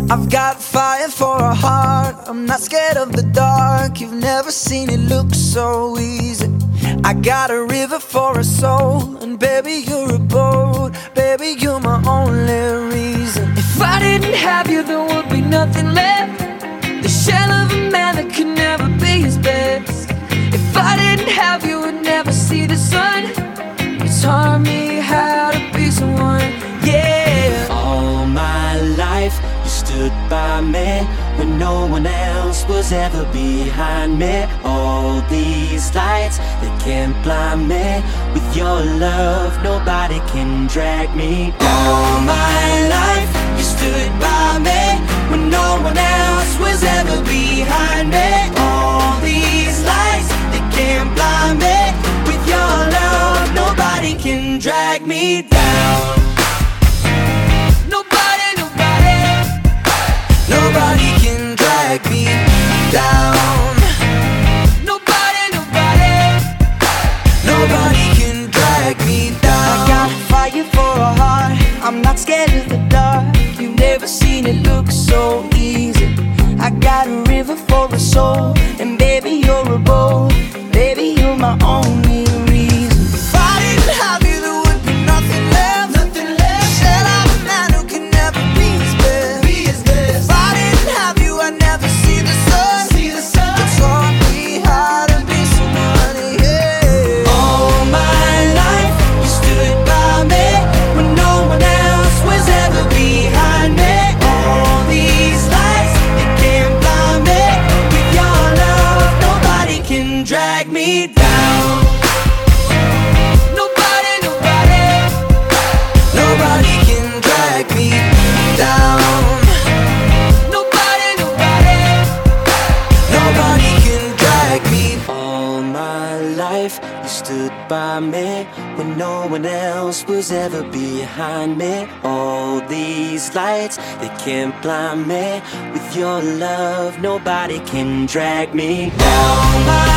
I've got fire for a heart, I'm not scared of the dark. You've never seen it look so easy. I got a river for a soul, and baby you're a boat. Baby you're my only reason. If I didn't have you there would be nothing left, the shell of a man that could never be his best. If I didn't have you I'd never see the sun. You taught me how to be someone, yeah. All my life you stood by me when no one else was ever behind me. All these lights, they can't blind me. With your love, nobody can drag me down. All my life, you stood by me when no one else was ever behind me. All these lights, they can't blind me. With your love, nobody can drag me down. Nobody can drag me down. Nobody can drag me down. I got fire for a heart, I'm not scared of the dark. You've never seen it look so easy. I got a river for a soul, and baby you're a boat. Baby you're my only reason. If I didn't have you there would be nothing left. Nothing left. Shell of a man who can never be his best. Be his best. If I didn't have you I'd never see the sun. See the sun. You taught me how to be somebody, yeah. All my life you stood by me when no one else was ever behind me. All these lights, they can't blind me. With your love, nobody can drag me down. Nobody can drag me down. Nobody can drag me. All my life you stood by me when no one else was ever behind me. All these lights, they can't blind me. With your love, nobody can drag me down.